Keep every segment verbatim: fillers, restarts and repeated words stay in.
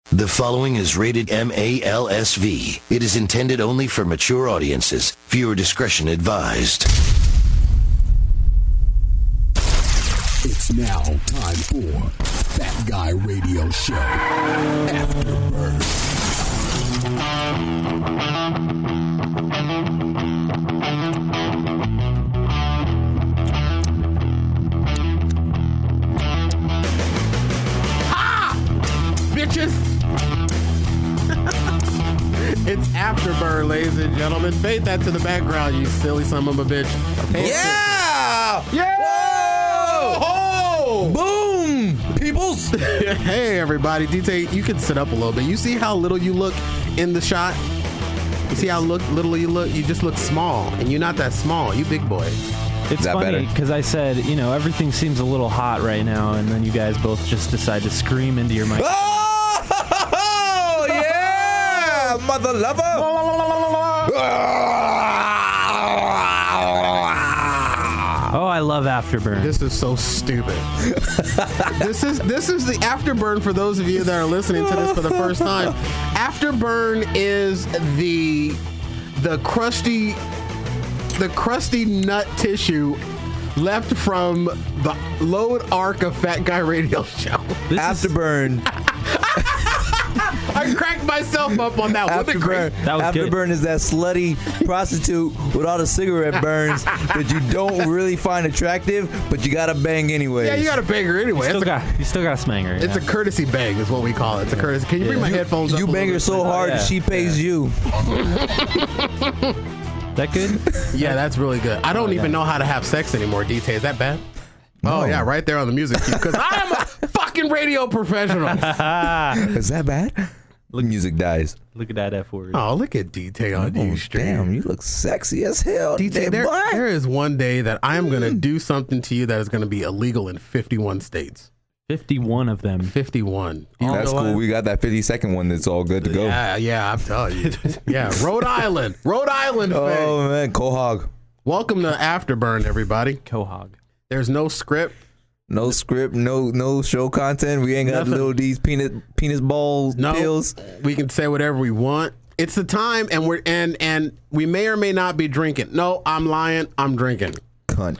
The following is rated M A L S V. It is intended only for mature audiences. Viewer discretion advised. It's now time for Fat Guy Radio Show Afterbird. Ah! Bitches! It's Afterbird, ladies and gentlemen. Fade that to the background, you silly son of a bitch. Hey, Yeah! Yeah! Whoa! Boom! Peoples! Hey, everybody. D T, you can sit up a little bit. You see how little you look in the shot? You see how look, little you look? You just look small, and you're not that small. You big boy. It's that funny better? because I said, you know, everything seems a little hot right now, and then you guys both just decide to scream into your mic. Oh, yeah! Mother lover! Oh, I love Afterburn. This is so stupid. this is this is the Afterburn for those of you that are listening to this for the first time. Afterburn is the the crusty the crusty nut tissue left from the load arc of Fat Guy Radio Show. This is- Afterburn. I cracked myself up on that. What a great- Afterburn. That was good. Afterburn is that slutty prostitute with all the cigarette burns that you don't really find attractive, but you gotta bang anyway. Yeah, you got to bang her anyway. Still It's a, got, you still got a smanger. it's a yeah. courtesy bang is what we call it. It's a courtesy. Can you bring Yeah. my headphones up? You a bang little her bit? so hard yeah. that she pays you. that good? Yeah, that's really good. I don't Oh, even yeah. know how to have sex anymore, D T. Is that bad? No. Oh, yeah, right there on the music cue. Because I am a fucking radio professional. Is that bad? Look, music dies. Look at that F word. Oh, look at D T on Oh, you stream. damn, you look sexy as hell. D T, today, there, boy. there is one day that I am going to do something to you that is going to be illegal in fifty-one states. fifty-one of them. fifty-one. Do you That's know cool. what? We got that fifty second one that's all good to go. Yeah, yeah, I'm telling you. Yeah, Rhode Island. Rhode Island. Oh, thing. man. Quahog. Welcome to Afterburn, everybody. Quahog. There's no script. No script, no no show content. We ain't got Nothing. little D's peanut penis balls No, pills. we can say whatever we want. It's the time, and we're and and we may or may not be drinking. No, I'm lying. I'm drinking Cunt.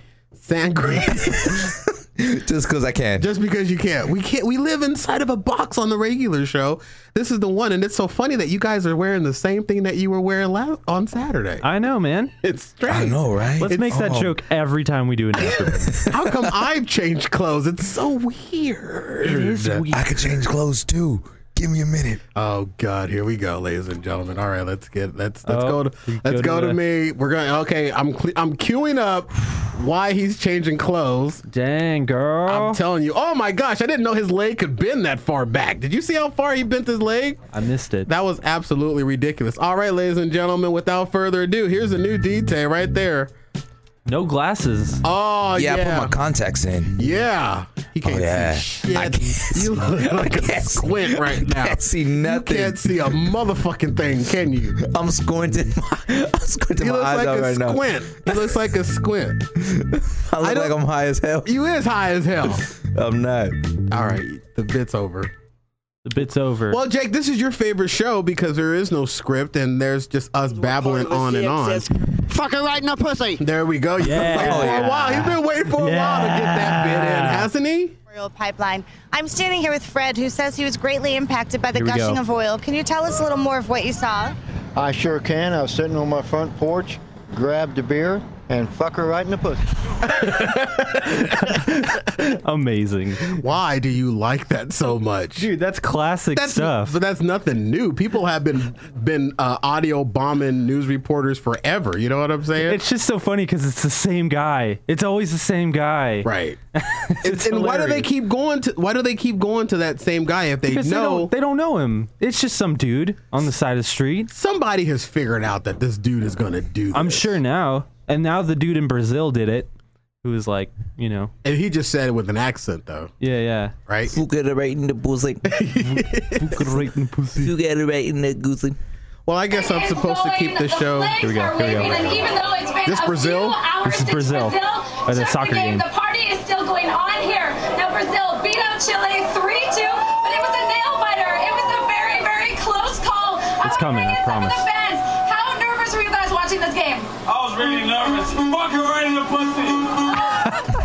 sangria. Just because I can. Just because you can't. We can't. We live inside of a box on the regular show. This is the one, and it's so funny that you guys are wearing the same thing that you were wearing la- on Saturday. I know, man. It's strange. I know, right? Let's make that Oh. joke every time we do an Afterburn. How come I've changed clothes? It's so weird. It is weird. I could change clothes too. Give me a minute. Oh God, here we go, ladies and gentlemen. All right, let's get let's let's Oh, go to we let's go go to to the- me. We're going. Okay, I'm cle- I'm queuing up why he's changing clothes. Dang, girl. I'm telling you. Oh my gosh, I didn't know his leg could bend that far back. Did you see how far he bent his leg? I missed it. That was absolutely ridiculous. All right, ladies and gentlemen, without further ado, here's a new detail right there. No glasses. Oh Yeah, yeah, I put my contacts in. yeah. He can't Oh, yeah. see I shit. can't see- You look like a can't see- squint right now. Can't see nothing. You can't see a motherfucking thing, can you? I'm squinting. My, I'm squinting He my looks eyes like out a right now. squint. He looks like a squint. I look I don't- like I'm high as hell. You is high as hell. I'm not. All right, the bit's over. The bit's over. Well, Jake, this is your favorite show because there is no script and there's just us babbling on and on. Fucking right in the pussy. There we go. You've Yeah. been waiting for Oh, a yeah. while. He's been waiting for a while to get that bit in, Yeah. hasn't he? Oil pipeline. I'm standing here with Fred, who says he was greatly impacted by the Here we gushing go. of oil. Can you tell us a little more of what you saw? I sure can. I was sitting on my front porch, grabbed a beer, and fuck her right in the pussy. Amazing. Why do you like that so much? Dude, that's classic That's stuff. but that's nothing new. People have been been uh, audio bombing news reporters forever. You know what I'm saying? It's just so funny because it's the same guy. It's always the same guy. right. It's and why do they hilarious. keep going to? Why do they keep going to that same guy if they Because they know don't, they don't know him. It's just some dude on the side of the street. somebody has figured out that this dude is going to do this? I'm sure now. And now the dude in Brazil did it, who was like, you know, And he just said it with an accent, though, yeah, yeah. right? Who got it right in the pussy? Who got it right in the goosey? Well, I guess I'm supposed to keep this show. Here we go, here we go. And even though it's been This a Brazil? few hours This is since Brazil. Brazil At a took soccer the game. The party is still going on here. Now Brazil beat up Chile three two, but it was a nail biter. It was a very coming, I promise. The fans, how nervous were you guys watching this game? I was really nervous. Fucking right in the pussy.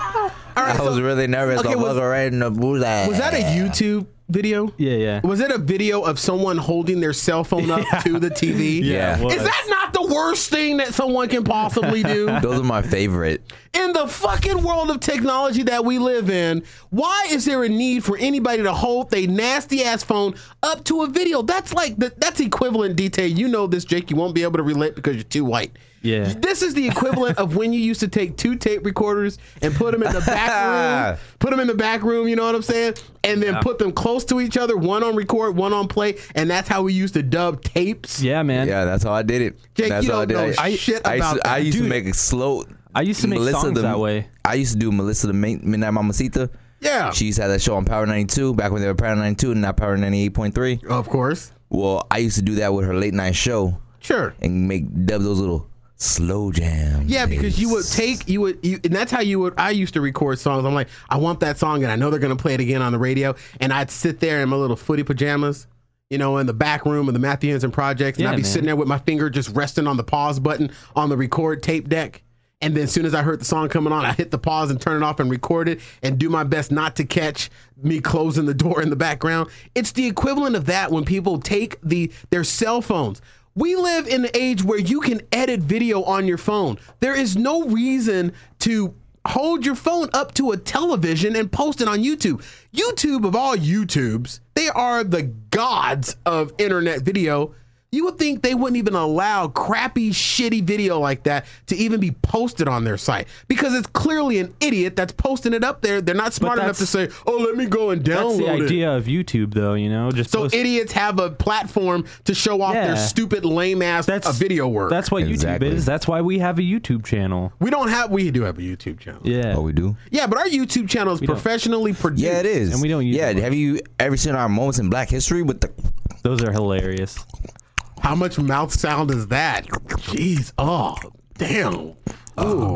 All right, I was so, really nervous. okay, I was- was right in the booze. was that a YouTube video? Yeah, yeah. Was it a video of someone holding their cell phone up Yeah. to the T V? Yeah. it was. Is that not the worst thing that someone can possibly do? Those are my favorite. In the fucking world of technology that we live in, why is there a need for anybody to hold their nasty ass phone up to a video? That's like the, that's equivalent detail. You know this, Jake. You won't be able to relate because you're too white. Yeah. This is the equivalent of when you used to take two tape recorders and put them in the back room, put them in the back room, you know what I'm saying? And then Yeah. put them close to each other, one on record, one on play, and that's how we used to dub tapes. Yeah, man. Yeah, that's how I did it. Jake, that's you how don't I know did it. shit I used about to, I that. used Dude. to make it slow. I used to make songs the, that way. I used to do Melissa the Ma- Midnight Mamacita. Yeah. She used to have that show on Power ninety-two back when they were Power ninety-two and not Power ninety-eight point three. Of course. Well, I used to do that with her late night show Sure. and make dub those little slow jams. Yeah, because you would take you would you, and that's how you would. I used to record songs. I'm like, I want that song, and I know they're gonna play it again on the radio. And I'd sit there in my little footy pajamas, you know, in the back room of the Matthew Henson Projects, and Yeah, I'd be man. sitting there with my finger just resting on the pause button on the record tape deck. And then as soon as I heard the song coming on, I hit the pause and turn it off and record it and do my best not to catch me closing the door in the background. It's the equivalent of that when people take the their cell phones. We live in an age where you can edit video on your phone. There is no reason to hold your phone up to a television and post it on YouTube. YouTube, of all YouTubes, they are the gods of internet video. You would think they wouldn't even allow crappy, shitty video like that to even be posted on their site because it's clearly an idiot that's posting it up there. They're not smart enough to say, "Oh, let me go and download That's the it." idea of YouTube, though. You know, just So post- idiots have a platform to show off Yeah. their stupid, lame ass That's uh, video work. That's what Exactly. YouTube is. That's why we have a YouTube channel. we don't have. We do have a YouTube channel. Yeah. Oh, we do? Yeah, but our YouTube channel is don't. professionally produced. Yeah, it is. And we don't use Yeah, it much. have you ever seen our moments in Black History with the... Those are hilarious. How much mouth sound is that? Jeez. Oh, damn. Oh.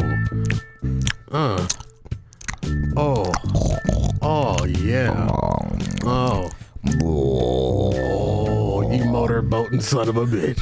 Uh. Oh. Oh, yeah. Oh. Oh, you motorboating son of a bitch.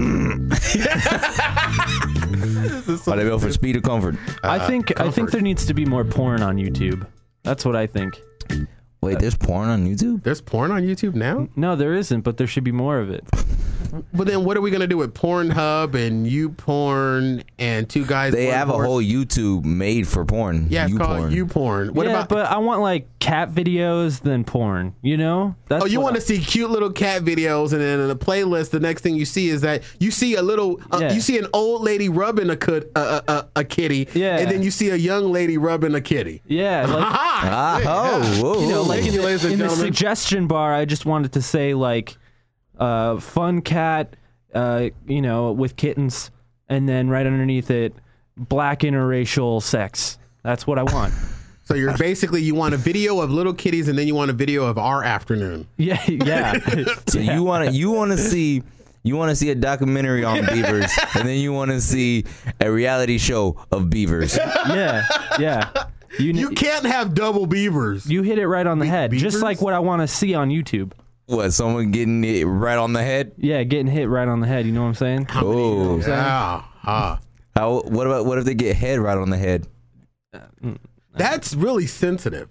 Are they built for speed or comfort? I think I think comfort. there needs to be more porn on YouTube. That's what I think. Wait, there's porn on YouTube? There's porn on YouTube now? No, there isn't, but there should be more of it. But then what are we going to do with Pornhub and YouPorn and Two Guys They One have a Horse? whole YouTube made for porn. Yeah, it's called YouPorn. YouPorn. What yeah, about... but I want like cat videos than porn. You know? That's Oh, you what want to see cute little cat videos, and then in the playlist, the next thing you see is that you see a little, uh, Yeah. you see an old lady rubbing a, cut, uh, a, a, a kitty, Yeah. and then you see a young lady rubbing a kitty. Yeah, like Ah, oh, whoa. you know, like Thank in, you, the, ladies and in the gentlemen. suggestion bar, I just wanted to say like, uh, fun cat, uh, you know, with kittens, and then right underneath it, black interracial sex. That's what I want. So you're basically, you want a video of little kitties, and then you want a video of our afternoon. Yeah, yeah. So you want to you want to see you want to see a documentary on beavers, and then you want to see a reality show of beavers. yeah, yeah. You, You can't have double beavers. You hit it right on the head, beavers? just like what I want to see on YouTube. What? Someone getting it right on the head? Yeah, getting hit right on the head. You know what I'm saying? Oh, Yeah. Ah. how? What about what if they get head right on the head? That's really sensitive.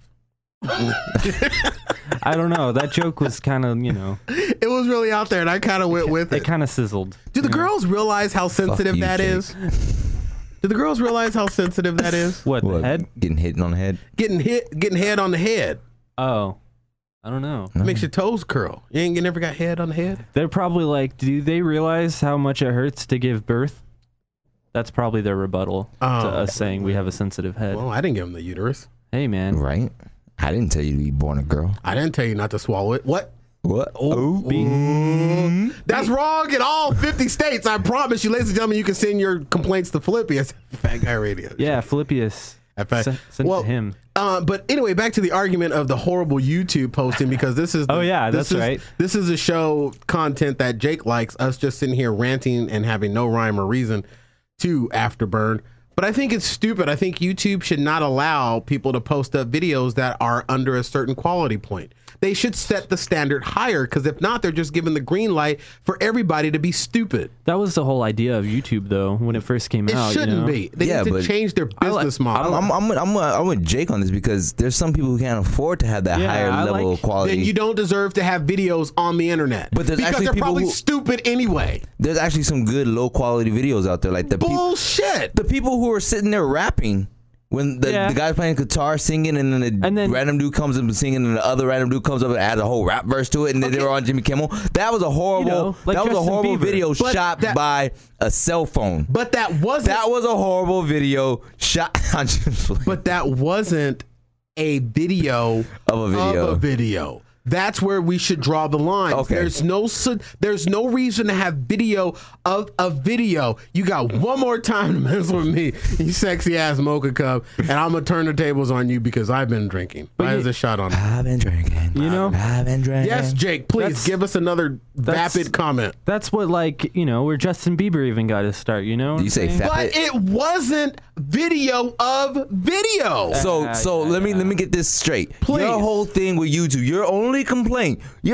I don't know. That joke was kind of, you know, It was really out there, and I kind of went with it it. kind of sizzled. Do the girls realize how sensitive you, that Jake. is? Do the girls realize how sensitive that is? What, What? the head? Getting hit on the head? Getting hit, getting head on the head Oh, I don't know. makes your toes curl. You ain't you never got head on the head? They're probably like, do they realize how much it hurts to give birth? That's probably their rebuttal Oh. to us saying we have a sensitive head. Well, I didn't give them the uterus. Hey, man. Right? I didn't tell you to be born a girl. I didn't tell you not to swallow it. What? What? Oh, That's wrong in all fifty states. I promise you, ladies and gentlemen, you can send your complaints to Philippius. Fat Guy Radio. Yeah, Philippius. In fact, Send, send well, it to him. Uh, but anyway, back to the argument of the horrible YouTube posting, because this is the, Oh, yeah, this that's is, right. This is a show content that Jake likes, us just sitting here ranting and having no rhyme or reason to Afterburn. But I think it's stupid. I think YouTube should not allow people to post up videos that are under a certain quality point. they should set the standard higher, because if not, they're just giving the green light for everybody to be stupid. That was the whole idea of YouTube, though, when it first came It out. shouldn't you know? be. They Yeah, need to but change their business model. I'm, I'm, I'm, I'm, I'm with Jake on this because there's some people who can't afford to have that Yeah, higher I level like- of quality. Then you don't deserve to have videos on the internet. But there's because actually they're people probably who- stupid anyway. There's actually some good low quality videos out there, like the people, Bullshit. the people who are sitting there rapping. When the, Yeah. the guy's playing guitar, singing, and then the And then- random dude comes up and singing, and the other random dude comes up and adds a whole rap verse to it, and then they were on Jimmy Kimmel. That was a horrible. You know, like that was a Justin horrible Bieber. video But shot that- by a cell phone. But that wasn't. That was a horrible video shot. I'm just- but that wasn't a video Of a video. Of a video. That's where we should draw the line. Okay. There's no su- there's no reason to have video of a video. You got one more time to mess with me, you sexy ass mocha cup, and I'm gonna turn the tables on you because I've been drinking. Why is a shot on? I've been drinking. You know? I've been drinking. Yes, Jake. Please That's- give us another that's- vapid comment. That's what, like, you know, where Justin Bieber even got his start, you know? what Do you I'm say saying? fat? But it wasn't video of video. So Yeah, so yeah, let me yeah. let me get this straight. Please. Your whole thing with YouTube, your only complaint, your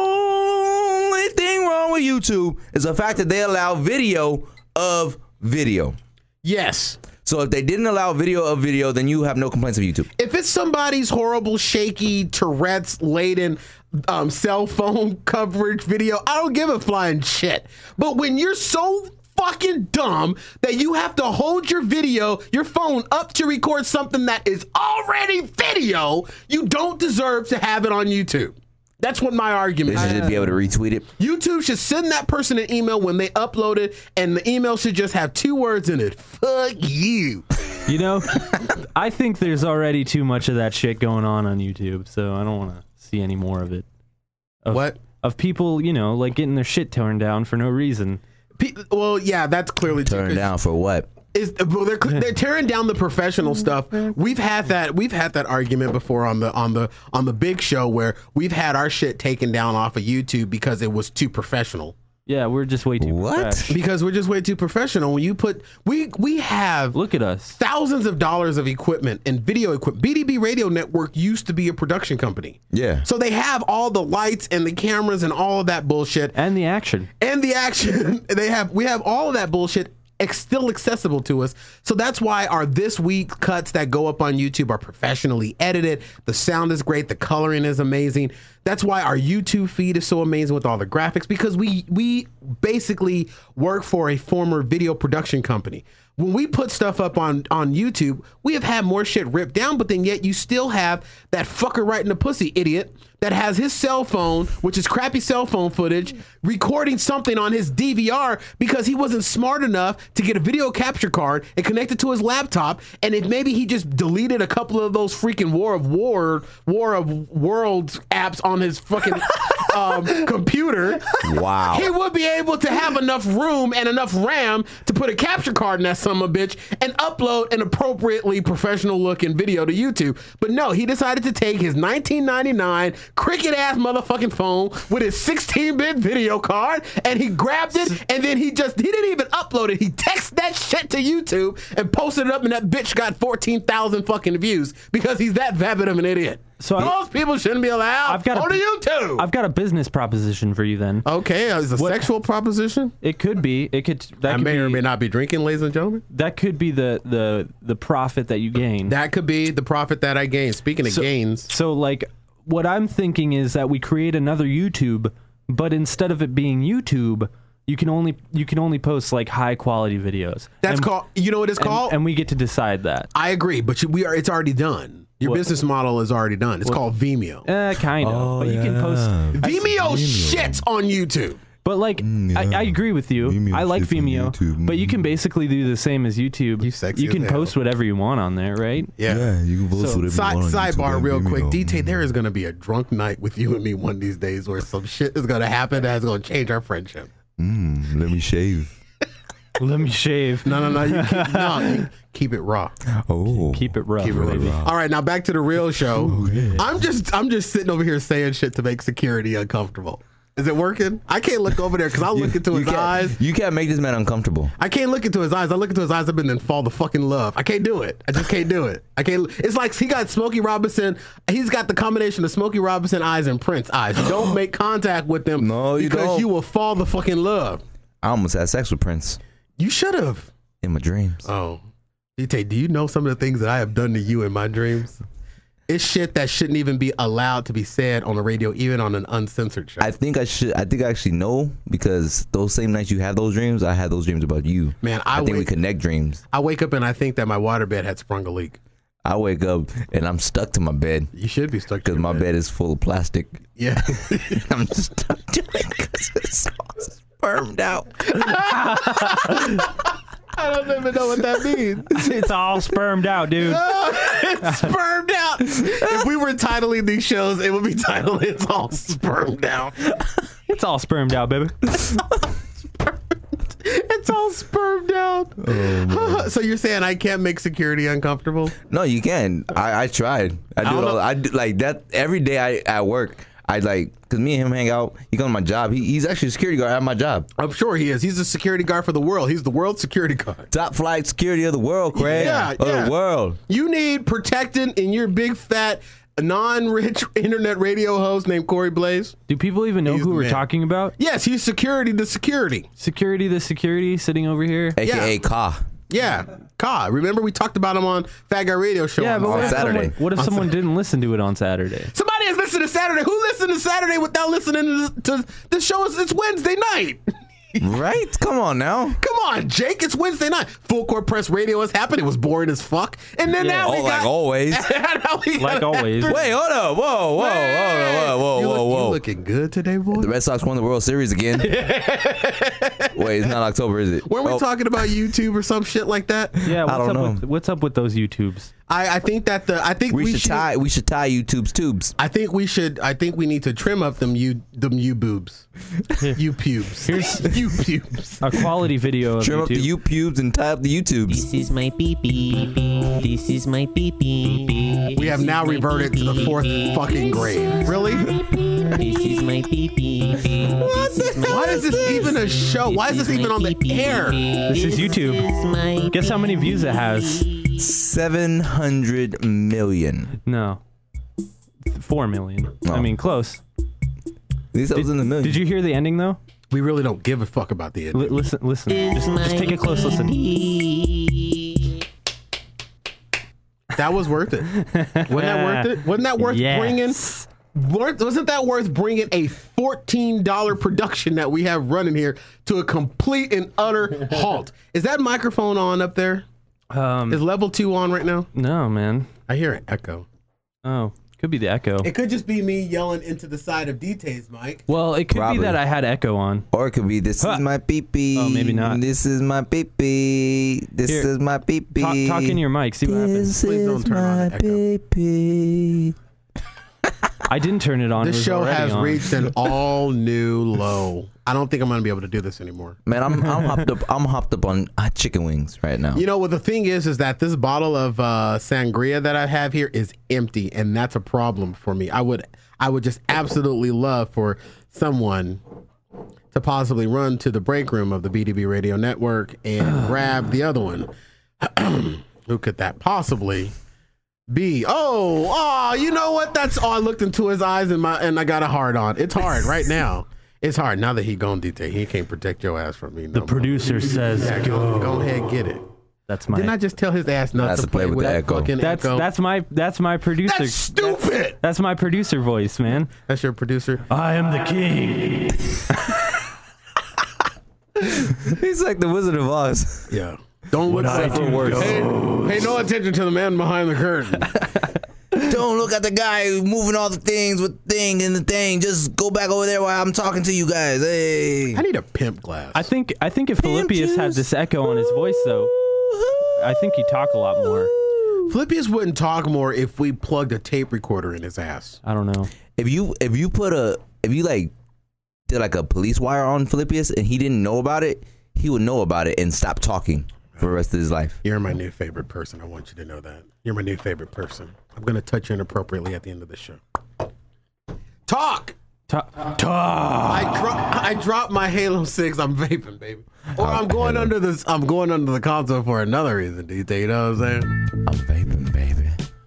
only thing wrong with YouTube is the fact that they allow video of video. Yes. So if they didn't allow video of video, then you have no complaints of YouTube. If it's somebody's horrible, shaky, Tourette's laden um, cell phone coverage video, I don't give a flying shit. But when you're so fucking dumb that you have to hold your video, your phone up to record something that is already video, you don't deserve to have it on YouTube. That's what my They argument should is. just be able to retweet it. YouTube should send that person an email when they upload it, and the email should just have two words in it. Fuck you. You know, I think there's already too much of that shit going on on YouTube, so I don't want to see any more of it. Of, What? Of people, you know, like getting their shit torn down for no reason. Pe- well, yeah, that's clearly true. Turn down for what? Is well, they're they're tearing down the professional stuff. We've had that we've had that argument before on the on the on the big show where we've had our shit taken down off of YouTube because it was too professional. Yeah, we're just way too What? fresh. Because we're just way too professional. When you put we we have Look at us. thousands of dollars of equipment and video equipment. B D B Radio Network used to be a production company. Yeah. So they have all the lights and the cameras and all of that bullshit And the action. and the action. They have we have all of that bullshit ex- still accessible to us. So that's why our this week cuts that go up on YouTube are professionally edited. The sound is great. The coloring is amazing. That's why our YouTube feed is so amazing with all the graphics, because we we basically work for a former video production company. When we put stuff up on, on YouTube, we have had more shit ripped down, but then yet you still have that fucker right in the pussy idiot that has his cell phone, which is crappy cell phone footage, recording something on his D V R because he wasn't smart enough to get a video capture card and connect it to his laptop. And if maybe he just deleted a couple of those freaking War of War, War of Worlds apps on his fucking um, computer, Wow. he would be able to have enough room and enough RAM to put a capture card in that son of a bitch and upload an appropriately professional looking video to YouTube. But no, he decided to take his nineteen ninety-nine cricket ass motherfucking phone with his sixteen bit video card and he grabbed it and then he just, he didn't even upload it. He texted that shit to YouTube and posted it up and that bitch got fourteen thousand fucking views because he's that vapid of an idiot. So I- Most people shouldn't be allowed I've got a- on YouTube. I've got a business proposition for you then. Okay, uh, is a What- sexual proposition? It could be. It could. That I could may be, or may not be drinking, ladies and gentlemen. That could be the the the profit that you gain. That could be the profit that I gain. Speaking of So- gains, So, like, what I'm thinking is that we create another YouTube, but instead of it being YouTube, you can only you can only post like high quality videos. that's And- called. You know what it's and, called? and we get to decide that. I agree, but you, we are. It's already done. Your What? business model is already done. It's called Vimeo. Uh, kind of, Oh, but you can post. Vimeo shits on YouTube. But like, I, I agree with you. Vimeo I like shits on Vimeo, YouTube. but you can basically do the same as YouTube. You sexy You can as hell. post whatever you want on there, right? Yeah. you can post So, whatever Side, you want on YouTube sidebar, and real Vimeo. quick. D T, there is going to be a drunk night with you and me one of these days where some shit is going to happen that's going to change our friendship. Mm, let me shave. Let me shave. No, no, no. You keep, no, you keep it raw. Oh, Keep it rough, Keep it baby. raw. All right, now back to the real show. I'm just, I'm just sitting over here saying shit to make security uncomfortable. Is it working? I can't look over there because I look into his can't, eyes. You can't make this man uncomfortable. I can't look into his eyes. I look into his eyes up and then fall to fucking love. I can't do it. I just can't do it. I can't. It's like he got Smokey Robinson. He's got the combination of Smokey Robinson eyes and Prince eyes. Don't make contact with them No, you because don't. you will fall to fucking love. I almost had sex with Prince You should have. in my dreams. Oh. D T, do you know some of the things that I have done to you in my dreams? It's shit that shouldn't even be allowed to be said on the radio, even on an uncensored show. I think I should. I think I actually know because those same nights you have those dreams, I had those dreams about you. Man, I I think we wake- connect dreams. I wake up and I think that my waterbed had sprung a leak. I wake up and I'm stuck to my bed You should be stuck to because your my bed is full of plastic. Yeah. I'm just stuck to it because it's all spermed out. I don't even know what that means. It's all spermed out, dude. It's spermed out. If we were titling these shows, it would be titled "It's All Spermed Out." It's all spermed out, baby. It's all spermed out. Oh, So you're saying I can't make security uncomfortable? No, you can. I, I tried. I do I don't it all. know. I do, like that every day. I at work. I like because me and him hang out. He comes to my job. He, he's actually a security guard at my job. I'm sure he is. He's a security guard for the world. He's the world security guard. Top flight security of the world, Craig. Yeah, of yeah. the world. You need protecting in your big fat non-rich internet radio host named Corey Blaze. Do people even know He's who the we're man. talking about? Yes, he's security to security. Security, the security sitting over here. A K A Yeah. Ka. Yeah, Ka. Remember we talked about him on Fat Guy Radio Show. Yeah, on but what on if, Saturday. someone, what if On someone Saturday. didn't listen to it on Saturday? Somebody has listened to Saturday. Who listened to Saturday without listening to, to the show? Is It's Wednesday night. Right? Come on now. Come on, Jake. It's Wednesday night. Full Court Press Radio has happened. It was boring as fuck. And then Yeah. now we Oh, got like always. now we Like got always. after- Wait, hold up. Whoa, whoa, Hey, whoa, whoa, whoa, you whoa, look- whoa. You looking good today, boy? The Red Sox won the World Series again. Wait, it's not October, is it? Weren't we Oh, talking about YouTube or some shit like that? Yeah, what's I don't up know. with what's up with those YouTubes? I, I think that the I think We, we, should, tie. We should tie YouTube's tubes. I think we should. I think we need to trim up them you them you boobs, you pubes. Here's- you pubes. A quality video of Trim YouTube. up the U pubes and tie up the YouTubes. This is my pee pee. This is my pee pee. We have now reverted to the fourth fucking grade. Really? This is my pee pee. What the hell? Why is this even a show? Why is this even on the air? This is YouTube. Guess how many views it has? Seven hundred million. No. Four million. Oh. I mean, close. These was in the million. Did you hear the ending though? We really don't give a fuck about the ending. L- listen, listen. Just, just take a close listen. That was worth it. Wasn't that worth it? Wasn't that worth Yes. bringing? Worth, wasn't that worth bringing a fourteen dollar production that we have running here to a complete and utter halt? Is that microphone on up there? Um, Is level two on right now? no, man. I hear an echo. Oh, could be the echo. It could just be me yelling into the side of D T's mic. Well, it could Probably. be that I had echo on. Or it could be this Huh. is my pee pee. Oh, maybe not. This is my pee pee. This Here. is my pee pee. Talk, talk in your mic. See what happens. This Please don't is turn on my the echo. pee pee. I didn't turn it on. It This was show already has on. reached an all new low. I don't think I'm gonna be able to do this anymore. Man, I'm I'm hopped up. I'm hopped up on hot chicken wings right now. You know what the thing is is that this bottle of uh, sangria that I have here is empty, and that's a problem for me. I would I would just absolutely love for someone to possibly run to the break room of the B D B Radio Network and grab the other one. Who could that possibly be? Oh, oh, you know what? That's oh, I looked into his eyes and my and I got a hard on. It's hard right now. It's hard now that he gone D T. He can't protect your ass from me. No The more. producer says, Yeah, go, go ahead, get it. "That's my." Didn't I just tell his ass not Has to to play play with with the that echo. fucking that's echo? that's my that's my producer. That's stupid. That's my producer voice, man. That's your producer. I am the king. He's like the Wizard of Oz. Yeah. Don't look I at do worse. go. Pay, pay no attention to the man behind the curtain. Don't look at the guy who's moving all the things with thing and the thing. Just go back over there while I'm talking to you guys. Hey. I need a pimp glass. I think I think if Philippius had juice. this echo on his voice, though, I think he'd talk a lot more. Philippius wouldn't talk more if we plugged a tape recorder in his ass. I don't know. If you if you put a if you like did like a police wire on Philippius and he didn't know about it, he would know about it and stop talking for the rest of his life. You're my new favorite person. I want you to know that. You're my new favorite person. I'm going to touch you inappropriately at the end of the show. Talk! Ta- I dro- I dropped my Halo six. I'm vaping, baby. Or I'm going under this. I'm going under the console for another reason. Do you think you know what I'm saying? I'm vaping, baby.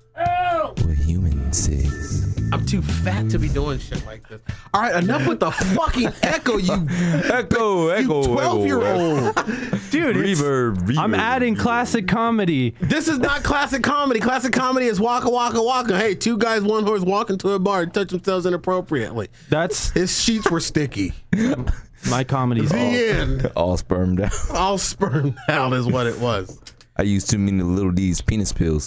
With human cigs. I'm too fat to be doing shit like this. All right, enough with the fucking echo, you Echo, echo, twelve year old. Dude, it's- Reverb, reverb. I'm adding classic comedy. This is not classic comedy. Classic comedy is waka waka waka. Hey, two guys, one horse walking to a bar and touch themselves inappropriately. That's His sheets were sticky. my comedy's The all. end. All spermed out. All sperm out is what it was. I used too many Little D's penis pills.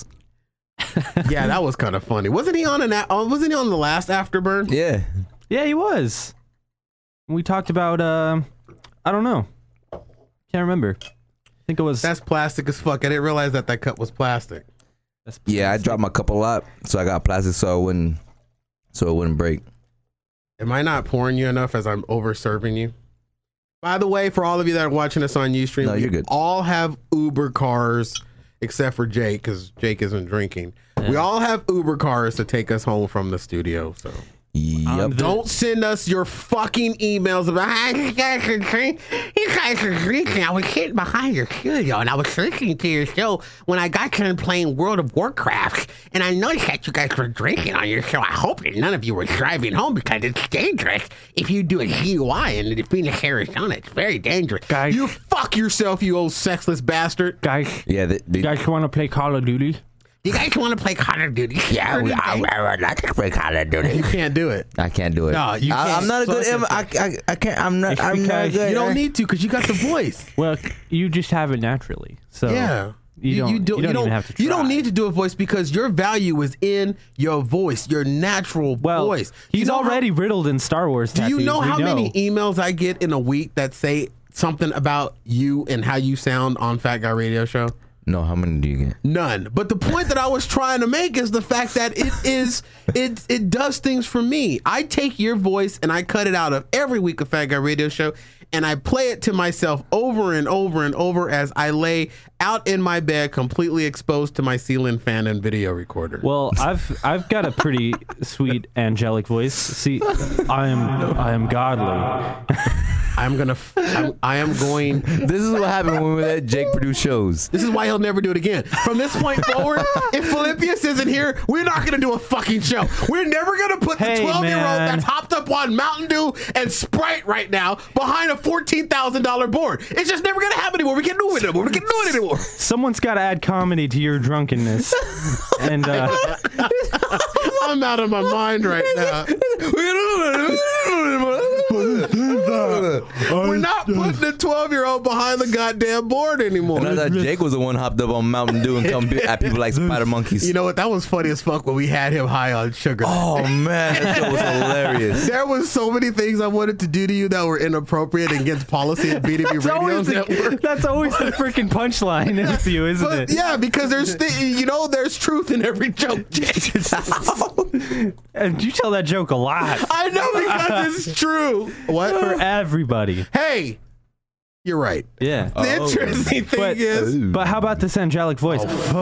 Yeah, that was kind of funny. Wasn't he on an? a- uh, Wasn't he on the last Afterburn? Yeah. Yeah, he was. We talked about, uh, I don't know. Can't remember. I think it was. That's plastic as fuck. I didn't realize that that cup was plastic. that's Yeah, I dropped my cup a lot, so I got plastic so it wouldn't, so it wouldn't break. Am I not pouring you enough as I'm over serving you? By the way, for all of you that are watching us on Ustream, No, we you're good. all have Uber cars, except for Jake, because Jake isn't drinking. Yeah. We all have Uber cars to take us home from the studio. So Yep. Um, the- don't send us your fucking emails about, "Hi, you guys are drinking. You guys are drinking. I was sitting behind your studio and I was listening to your show when I got done playing World of Warcraft, and I noticed that you guys were drinking on your show. I hope that none of you were driving home because it's dangerous if you do a D U I in Phoenix, Arizona. It's very dangerous. Guys- You fuck yourself, you old sexless bastard. guys, Yeah, they, they, you guys want to play Call of Duty? You guys want to play Call of Duty? yeah, we, I, I would like to play Call of You Duty. can't do it. I can't do it. No, you I, can't. I'm not a good. Suck I, it. I, I can't. I'm not. It's I'm not because good. You don't I- need to because you got the voice. Well, you just have it naturally. So Yeah. you don't, you don't, even have to you don't try. need to do a voice because your value is in your voice, your natural Well, voice. You he's know how- already riddled in Star Wars do tattoos. you know We how many emails I get in a week that say something about you and how you sound on Fat Guy Radio Show? No, how many do you get? None. But the point that I was trying to make is the fact that it is it it does things for me. I take your voice and I cut it out of every week of Fat Guy Radio Show, and I play it to myself over and over and over as I lay out in my bed, completely exposed to my ceiling fan and video recorder. Well, I've I've got a pretty sweet angelic voice. See, I am I am godly. I'm gonna. f- I'm, I am going. This is what happened when we let Jake produce shows. This is why he'll never do it again. From this point forward, if Philippius isn't here, we're not going to do a fucking show. We're never going to put Hey, the twelve-year-old man. that's hopped up on Mountain Dew and Sprite right now behind a fourteen thousand dollars board. It's just never going to happen anymore. We can't do it anymore. We can't do it anymore. Someone's got to add comedy to your drunkenness. And uh, I'm out of my mind right now. We're not putting the twelve-year-old behind the goddamn board anymore. And I thought Jake was the one hopped up on Mountain Dew and come at people like spider monkeys. You know what? That was funny as fuck when we had him high on sugar. Oh man, that shit was hilarious. There was so many things I wanted to do to you that were inappropriate and against policy at B D B that's Radio always, Network. the, that's always the freaking punchline with you, isn't But it? yeah, because there's th- you know there's truth in every joke. And you tell that joke a lot I know because it's true. What? for everybody. Hey, you're right. Yeah. The interesting thing But, is, but how about this angelic voice?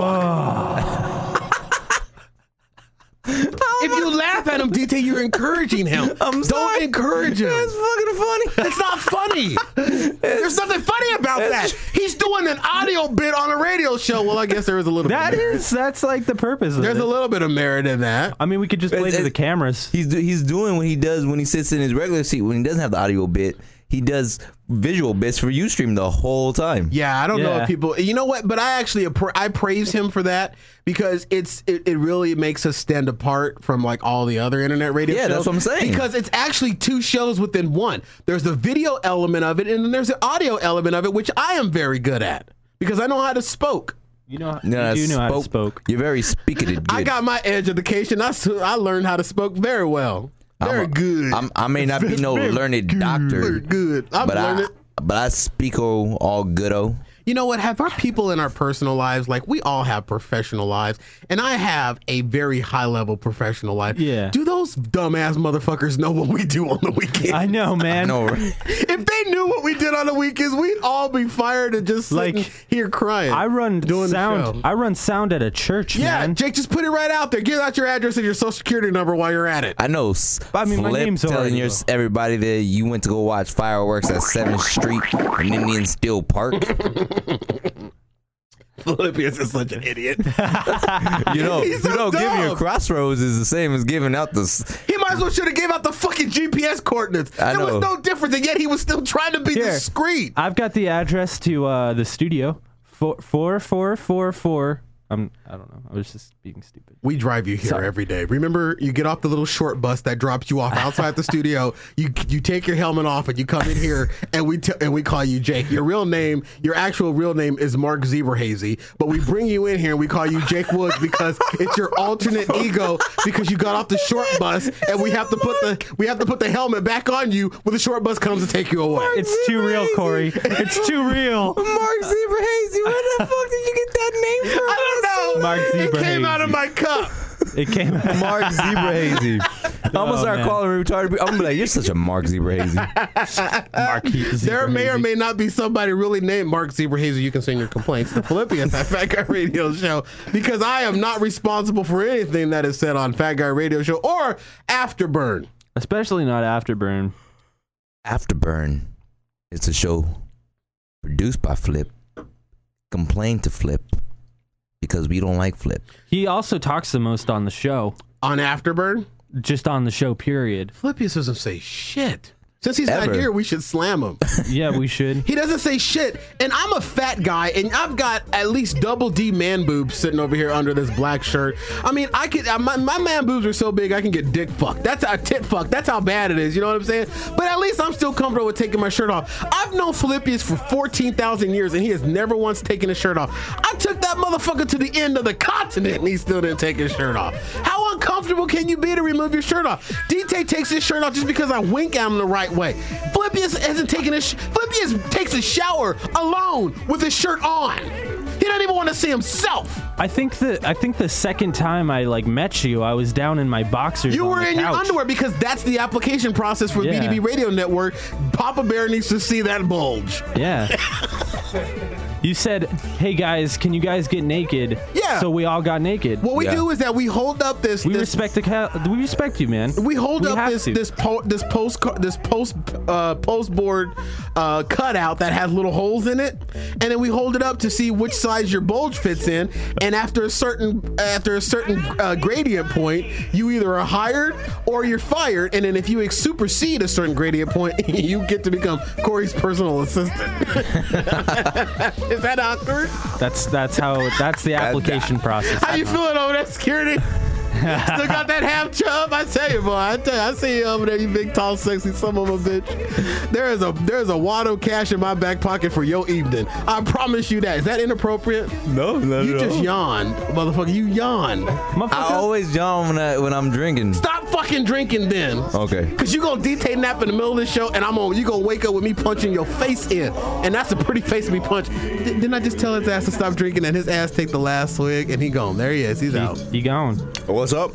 if you laugh at him, D T, you're encouraging him. I'm Don't sorry. encourage him. It's fucking funny. It's not funny. There's nothing funny about that. He's doing an audio bit on a radio show. Well, I guess there is a little That bit of merit. is, that's like the purpose of There's it. a little bit of merit in that. I mean, we could just play It's- to the it's- cameras. He's do, he's doing what he does when he sits in his regular seat when he doesn't have the audio bit. He does visual bits for Ustream the whole time. Yeah, I don't know Yeah. if people. You know what? But I actually appra- I praise him for that because it's it, it really makes us stand apart from like all the other internet radio Yeah, shows. that's what I'm saying. Because it's actually two shows within one. There's the video element of it, and then there's the audio element of it, which I am very good at because I know how to spoke. You know, Yeah, you do know how to spoke- spoke. You're very speaking. I got my edge education. I s- I learned how to spoke very well. Very I'm a- good. I'm, I may not be no Very learned good. doctor, Very good. I'm but I learned. but I speak all, all good-o. You know what? Have our people in our personal lives, like we all have professional lives, and I have a very high level professional life. Yeah. Do those dumbass motherfuckers know what we do on the weekends? I know, man. I know, right? If they knew what we did on the weekends, we'd all be fired and just sitting Like, here crying. I run doing sound. The show. I run sound at a church, Yeah, man. Jake, just put it right out there. Give out your address and your social security number while you're at it. I know. I mean, my Flip name's telling already- your, everybody that you went to go watch fireworks at seventh Street in Indian Steel Park. Philippians is such an idiot. You know, He's so you know, giving your dumb. crossroads is the same as giving out the. s- He might as well should have gave out the fucking G P S coordinates. I There was know. no difference, and yet he was still trying to be Here. discreet. I've got the address to uh, the studio. Four four four four four. I'm. I don't know. I was just being stupid. We drive you here Sorry. every day. Remember, you get off the little short bus that drops you off outside the studio. You you take your helmet off and you come in here, and we t- and we call you Jake. Your real name, your actual real name is Mark Zebrahazy, but we bring you in here and we call you Jake Woods because it's your alternate ego because you got off the short bus, and we have to put the we have to put the helmet back on you when the short bus comes to take you away. It's too real, Corey. It's too real. Mark Zebrahazy, where the fuck did you get that name from? I don't know. Mark It came Zebrahazy. out of my cup. It came. Mark Zebrahazy. I'm gonna Oh, start man. calling him retarded. I'm gonna be like, you're such a Mark Zebrahazy. Mark There may or may not be somebody really named Mark Zebrahazy. You can send your complaints to Philippians at Fat Guy Radio Show because I am not responsible for anything that is said on Fat Guy Radio Show or Afterburn. Especially not Afterburn. Afterburn. It's a show produced by Flip. Complain to Flip because we don't like Flip. He also talks the most on the show. On Afterburn, Just on the show, period. Philippians doesn't say shit. Since he's Ever. not here, we should slam him. Yeah, we should. He doesn't say shit. And I'm a fat guy, and I've got at least double D man boobs sitting over here under this black shirt. I mean, I could, uh, my, my man boobs are so big, I can get dick fucked. That's a tit fucked. That's how bad it is. You know what I'm saying? But at least I'm still comfortable with taking my shirt off. I've known Philippians for fourteen thousand years, and he has never once taken his shirt off. I took that motherfucker to the end of the continent, and he still didn't take his shirt off. How uncomfortable can you be to remove your shirt off? D-Tay takes his shirt off just because I wink at him the right way. Philippians hasn't taken his sh- Philippians takes a shower alone with his shirt on. He doesn't even want to see himself. I think the I think the second time I like met you, I was down in my boxers. You on were the in your couch. underwear because that's the application process for Yeah. B D B Radio Network. Papa Bear needs to see that bulge. Yeah. You said, "Hey guys, can you guys get naked?" Yeah. So we all got naked. What we Yeah. do is that we hold up this. we this respect the ca- we respect you, man. We hold We up have this to. this po- this post this post uh, post board uh, cutout that has little holes in it, and then we hold it up to see which size your bulge fits in. And after a certain after a certain uh, gradient point, you either are hired or you're fired. And then if you supersede a certain gradient point, you get to become Corey's personal assistant. Is that awkward? That's that's how that's the application process. How you feeling over there, security? Still got that half chub? I tell you, boy. I tell you, I see you over there, you big, tall, sexy son of a bitch. There is a there is a wad of cash in my back pocket for your evening. I promise you that. Is that inappropriate? No, no, You just yawned, motherfucker. You yawned. Motherfucker. I always yawn when I when I'm drinking. Stop fucking drinking then. Okay. Cause you gonna D-Tay nap in the middle of this show, and I'm on. You gonna wake up with me punching your face in, and that's a pretty face to be punched. D- didn't I just tell his ass to stop drinking, and his ass take the last swig, and he gone. There he is. He's out. You gone. What's up?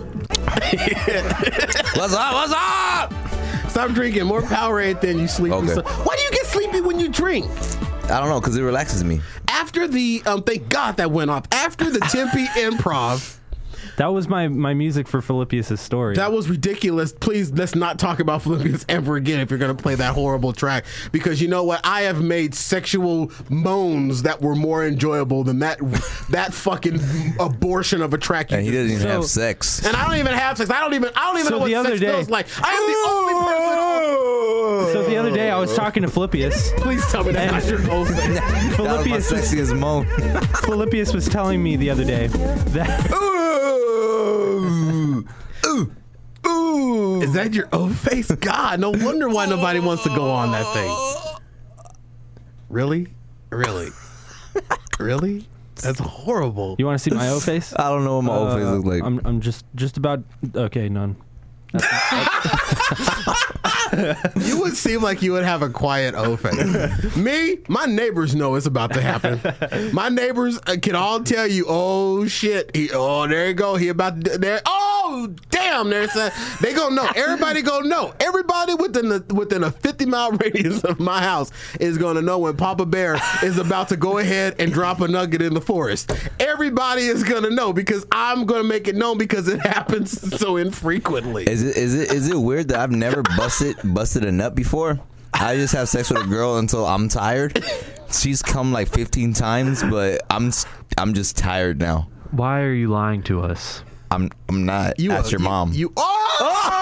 What's up? What's up? Stop drinking. More Powerade than you sleepy. Okay. son. Why do you get sleepy when you drink? I don't know, because it relaxes me. After the um, thank God that went off. After the Tempe Improv. That was my my music for Philippius' story. That was ridiculous. Please, let's not talk about Philippians ever again if you're going to play that horrible track. Because you know what? I have made sexual moans that were more enjoyable than that that fucking abortion of a track. You And he just- doesn't even have So- sex. And I don't even have sex. I don't even. I don't even So know what the other sex day- feels like. I am the only person. so the other day I was talking to Philippius. Please tell me that's not your whole thing. That was my Philippius was, sexiest moan. Philippius was telling me the other day that Ooh. Ooh. Ooh. Is that your O face? God, no wonder why nobody wants to go on that thing. Really? Really? Really? That's horrible. you want to see my O face. I don't know what my old face looks like. I'm I'm just just about okay. None. You would seem like you would have a quiet O face. Me, my neighbors know it's about to happen. My neighbors uh, can all tell you, oh shit, he, oh there you go, he about to there. Oh damn, there's a, they gonna know. Everybody gonna know. Everybody within the within a fifty mile radius of my house is gonna know when Papa Bear is about to go ahead and drop a nugget in the forest. Everybody is gonna know because I'm gonna make it known because it happens so infrequently. Is it is it is it weird that I've never busted busted a nut before? I just have sex with a girl until I'm tired. She's come like fifteen times, but I'm I'm just tired now. Why are you lying to us? I'm I'm not. You That's are, your mom. You, you oh,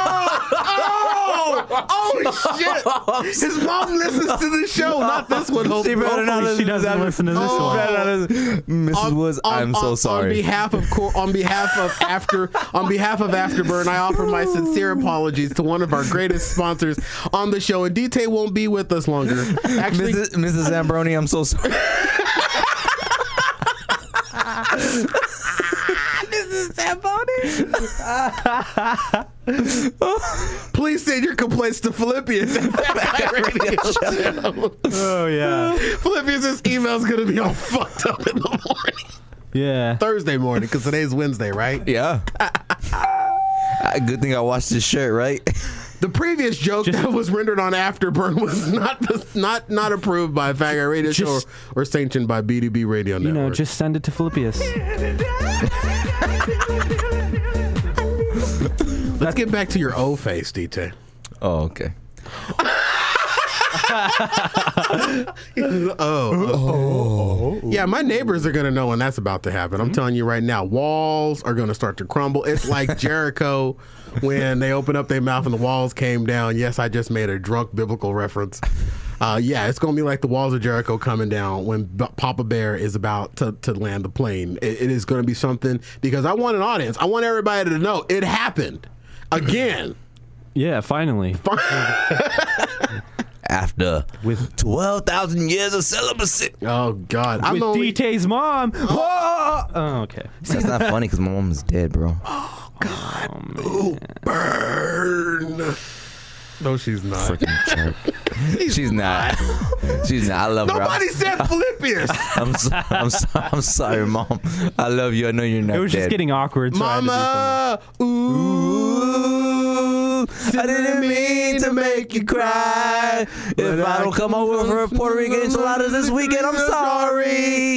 oh, oh, shit! His mom listens to the show, not this one. Hope, She better not hopefully she doesn't listen to this Oh. one. Missus On- Woods, on- I'm so on- sorry. On behalf of Cor- on behalf of after on behalf of Afterburn, I offer my sincere apologies to one of our greatest sponsors on the show. And D T won't be with us longer. Actually, Missus Missus Zambroni, I'm so sorry. please send your complaints to Philippians at That Guy Radio Show. Oh yeah. Philippians' email's gonna be all fucked up in the morning. Yeah. Thursday morning, because today's Wednesday, right? Yeah. Good thing I washed this shirt, right? The previous joke that was rendered on Afterburn was not not not approved by Fat Guy Radio Show or, Just- or sanctioned by B D B Radio You Network. know, just send it to Philippius. Let's get back to your O face, D T. Oh, okay. oh, oh. Yeah, my neighbors are going to know when that's about to happen. I'm telling you right now, walls are going to start to crumble. It's like Jericho when they opened up their mouth and the walls came down. Yes, I just made a drunk biblical reference. Uh, yeah, it's going to be like the walls of Jericho coming down when B- Papa Bear is about to, to land the plane. It, it is going to be something because I want an audience. I want everybody to know it happened again. Yeah, finally. After With twelve thousand years of celibacy. Oh, God. I'm With only... D T's mom. Oh, oh, okay. That's not funny because my mom is dead, bro. God. Ooh, burn. No, she's not. Freaking jerk. She's not. She's not. I love her. Nobody I'm, said Philippians. I'm, so, I'm, so, I'm sorry, Mom. I love you. I know you're not It was dead. just getting awkward. So I had to do something. Mama, ooh, I didn't mean to make you cry. If I don't come over for a Puerto Rican enchiladas this weekend, I'm sorry.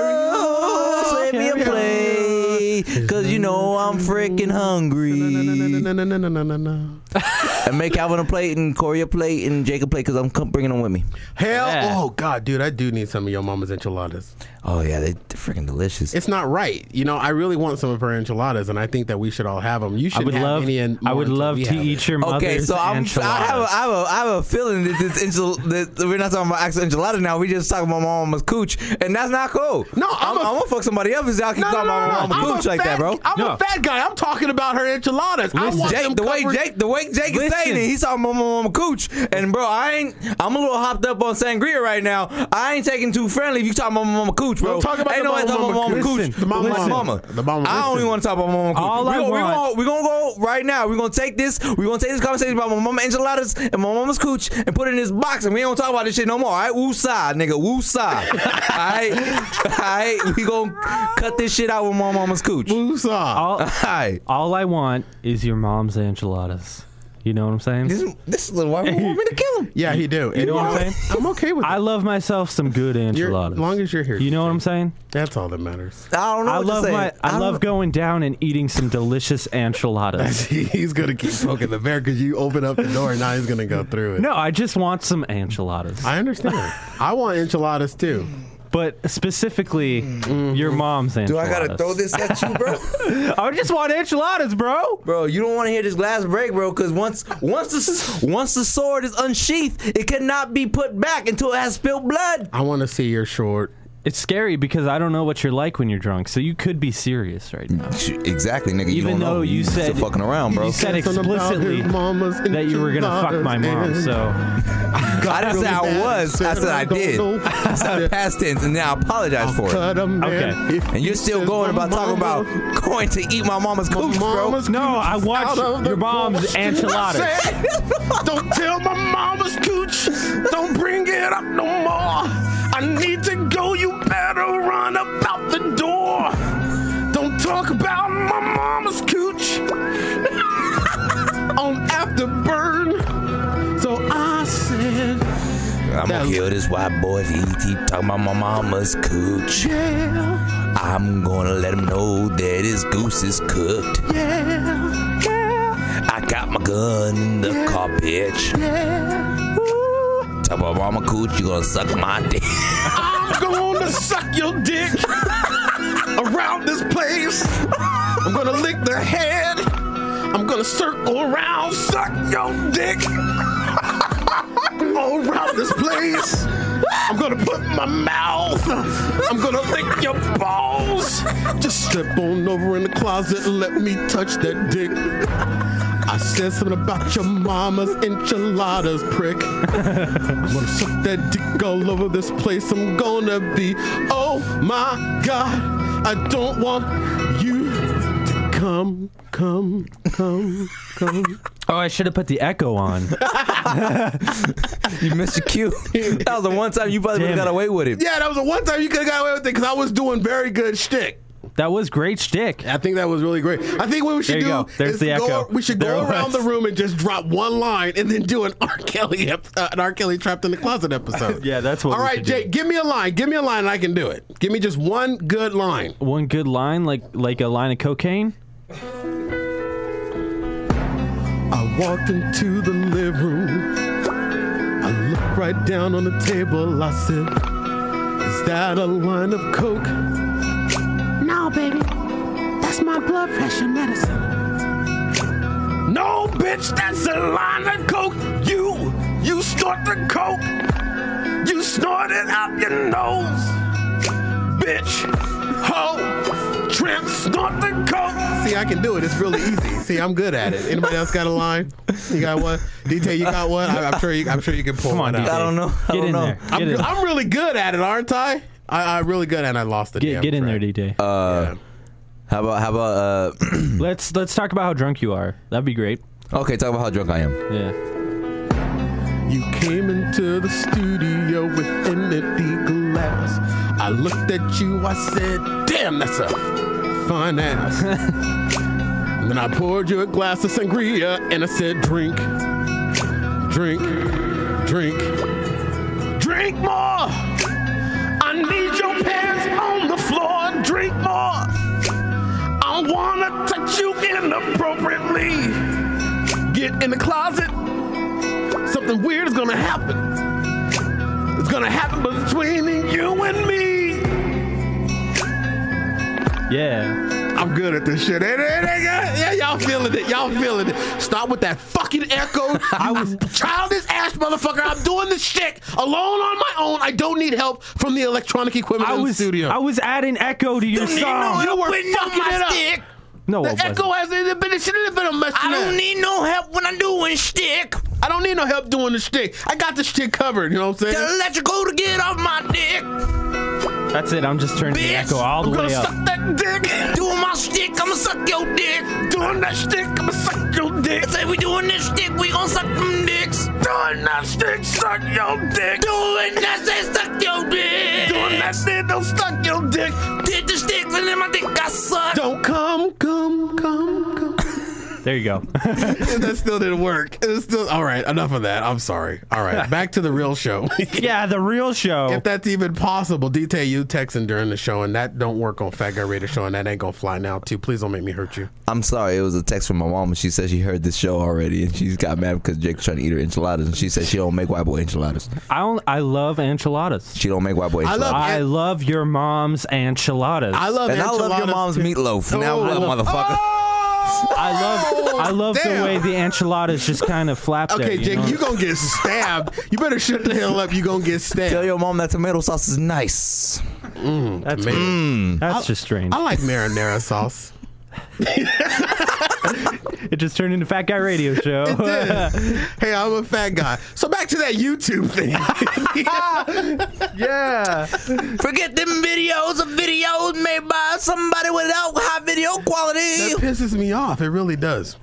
Oh, save me a plate, cause you know I'm freaking hungry. No, no, no, no, no, no, no. And make Calvin a plate and Corey a plate and Jake a plate, cause I'm come- bringing them with me. Hell, Yeah. oh God, dude, I do need some of your mama's enchiladas. Oh yeah, they, they're freaking delicious. It's not right, you know. I really want some of her enchiladas, and I think that we should all have them. You should I would have love. any and I more would until love we to have eat it. your mother's Okay, so I'm, I enchiladas. have, a, I, have a, I have a feeling that this enchil- that we're not talking about actual enchiladas now. We just talking about my mama's cooch, and that's not cool. No, I'm, I'm a- I'm gonna fuck somebody else if y'all keep No, no, talking no, about no, my no. mama's I'm cooch a like fat, that, bro. I'm No. a fat guy. I'm talking about her enchiladas. I Listen, want Jake, them the way covered- Jake, the way Jake is Listen. saying it, he's talking about my mama cooch, and bro, I ain't. I'm a little hopped up on sangria right now. I ain't taking too friendly if you talking about my mama cooch, bro. Don't talk about ain't the no way mama talking about mama mama cooch. cooch. The mama with my mama. mama. The mama I don't listen. even want to talk about my mama cooch. All we I gonna, we want- gonna, we gonna go right now. We're gonna take this. We're gonna take this conversation about my mama enchiladas and my mama's cooch and put it in this box, and we don't talk about this shit no more. All right, woo side, nigga, woo side. All right, all right, we gonna cut this shit out with my mama's cooch. All Woosah. all, right. all I want is your mom's enchiladas. You know what I'm saying? This, this is little white man want me to kill him. Yeah, he do. You know what I'm saying? I'm okay with it. I love myself some good You're- enchiladas. as long as you're here. You know what I'm saying? That's all that matters. I don't know. I what love to say. my. I, don't love know. going down and eating some delicious enchiladas. He's gonna keep poking the bear because you open up the door and now he's gonna go through it. No, I just want some enchiladas. I understand. I want enchiladas too. But specifically, your mom's Do enchiladas. I gotta throw this at you, bro? I just want enchiladas, bro. Bro, you don't want to hear this last break, bro, because once once the once the sword is unsheathed, it cannot be put back until it has spilled blood. I want to see your short It's scary because I don't know what you're like when you're drunk, so you could be serious right now. Exactly, nigga. You Even don't though know. you said still fucking around, bro. You said explicitly that you were gonna fuck my mom. So I didn't say I was. I said I did. I said past tense, and now I apologize for it. Okay. And you're still going about talking about going to eat my mama's cooch, bro. No, I watched your mom's enchiladas. Don't tell my mama's cooch. Don't bring it up no more. I need to go. You better run about the door. Don't talk about my mama's cooch on Afterburn. So I said, I'm gonna kill this white boy if he keep talking about my mama's cooch. Yeah. I'm gonna let him know that his goose is cooked. Yeah. Yeah. I got my gun in the Yeah. car, bitch. Yeah. Talk about mama cooch, you gonna suck my dick. I'm gonna suck your dick around this place. I'm gonna lick the head. I'm gonna circle around, suck your dick all around this place. I'm gonna put my mouth. I'm gonna lick your balls. Just step on over in the closet and let me touch that dick. I said something about your mama's enchiladas, prick. I'm gonna suck that dick all over this place. I'm gonna be, oh my God, I don't want you to come, come, come, come. Oh, I should have put the echo on. You missed your cue. That was the one time you probably would have got away with it. Yeah, that was the one time you could have got away with it because I was doing very good shtick. That was great shtick. I think that was really great. I think what we should There you do go. There's is the go, echo. we should There go it around was. the room and just drop one line and then do an R. Kelly ep- uh, an R. Kelly Trapped in the Closet episode. Yeah, that's what All we right, should do. Jake, give me a line. Give me a line and I can do it. Give me just one good line. One good line, like like a line of cocaine. I walked into the living room. I looked right down on the table. I said, is that a line of coke? No, baby. That's my blood pressure medicine. No, bitch, that's a line of coke. You, you snort the coke. You snort it out your nose. Bitch, ho, tramp, snort the coke. See, I can do it. It's really easy. See, I'm good at it. Anybody else got a line? You got one? D T, you got one? I, I'm sure you. I'm sure you can pull Come one on, out. D J. I don't know. I Get don't in know. there. I'm, Get in, I'm really good at it, aren't I? I, I'm really good at it. I lost the get, damn get in track. there, D J. Uh, Yeah. How about how about uh? let's let's talk about how drunk you are. That'd be great. Okay, talk about how drunk I am. Yeah. You came into the studio with an empty glass. I looked at you, I said, damn, that's a fine ass. And then I poured you a glass of sangria and I said, drink, drink, drink, drink more. I need your pants on the floor, drink more. I wanna touch you inappropriately. Get in the closet. Something weird is gonna happen. It's gonna happen between you and me. Yeah. I'm good at this shit. Ain't it? Ain't it? Yeah, y'all feeling it. Y'all feeling it. Stop with that fucking echo. I was childish ass motherfucker. I'm doing this shit alone on my own. I don't need help from the electronic equipment I in was the studio. I was adding echo to your song. you were fucking it up. Stick. No, The it wasn't. echo hasn't been. It should have been a mess. I don't need no help when I'm doing stick. I don't need no help doing the shtick. I got this shit covered. You know what I'm The saying? electrical to get off my dick. That's it. I'm just turning the Bitch, echo all the I'm gonna way up. suck that dick. Doing my stick, I'ma suck your dick. Doing that stick. I'ma suck your dick. Say we doing this stick, we gon' suck them dicks. Doing that stick. Suck your dick. Doing that, say suck your dick. Doing that stick. Don't suck your dick. Did the stick, and then my dick got sucked. Don't come, come, come, come. There you go. That still didn't work. It was still all right. Enough of that. I'm sorry. All right, back to the real show. Yeah, the real show. If that's even possible, detail you texting during the show, and that don't work on Fat Guy Radio Show, and that ain't gonna fly now too. Please don't make me hurt you. I'm sorry, it was a text from my mom, and she said she heard this show already, and she's got mad because Jake was trying to eat her enchiladas, and she said she don't make white boy enchiladas. I don't, I love enchiladas. She don't make white boy I enchiladas. love- I love your mom's enchiladas. I love and I love your enchiladas, mom's too. meatloaf. Now Oh, what, I love- motherfucker? I love I love the Damn. way the enchiladas just kind of flap there. Okay, you Jake, know? you gonna get stabbed. You better shut the hell up. You gonna get stabbed. Tell your mom that tomato sauce is nice. Mm, That's man. weird. That's I- just strange. I like marinara sauce. It just turned into Fat Guy Radio Show. It did. Hey, I'm a fat guy. So back to that YouTube thing. Yeah. Forget them videos of videos made by somebody without high video quality. That pisses me off. It really does.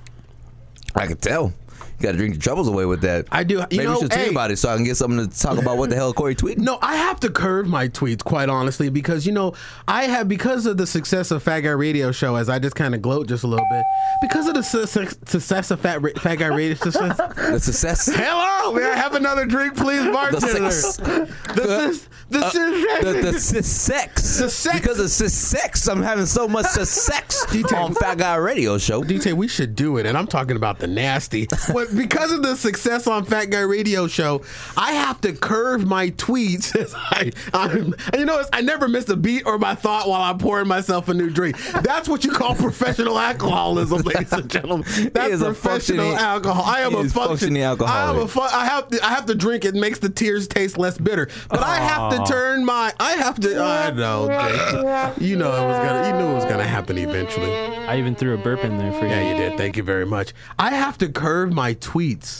I can tell. You got to drink your troubles away with that. I do. You Maybe know, we should tweet hey, about it so I can get something to talk about what the hell Corey tweeted. No, I have to curve my tweets, quite honestly, because, you know, I have, because of the success of Fat Guy Radio Show, as I just kind of gloat just a little bit, because of the su- su- success of Fat, Ra- Fat Guy Radio success. The success. Hello, may I have another drink, please, bartender? sex. The sis- the Uh, sis- the, the cis sex. The sex. Because of cis sex, I'm having so much cis sex on Fat Guy Radio Show. D J, we should do it, and I'm talking about the nasty. But because of the success on Fat Guy Radio Show, I have to curve my tweets. As I, I'm, and you know, I never miss a beat or my thought while I'm pouring myself a new drink. That's what you call professional alcoholism, ladies and gentlemen. That's is a professional functioning- alcohol. I am he a is function, functioning alcoholic. I am a fu- I have to. I have to drink. It makes the tears taste less bitter. But I have to turn my. I have to. I know, Jake. You know it was gonna. You knew it was gonna happen eventually. I even threw a burp in there for you. Yeah, you did. Thank you very much. I have to curve my tweets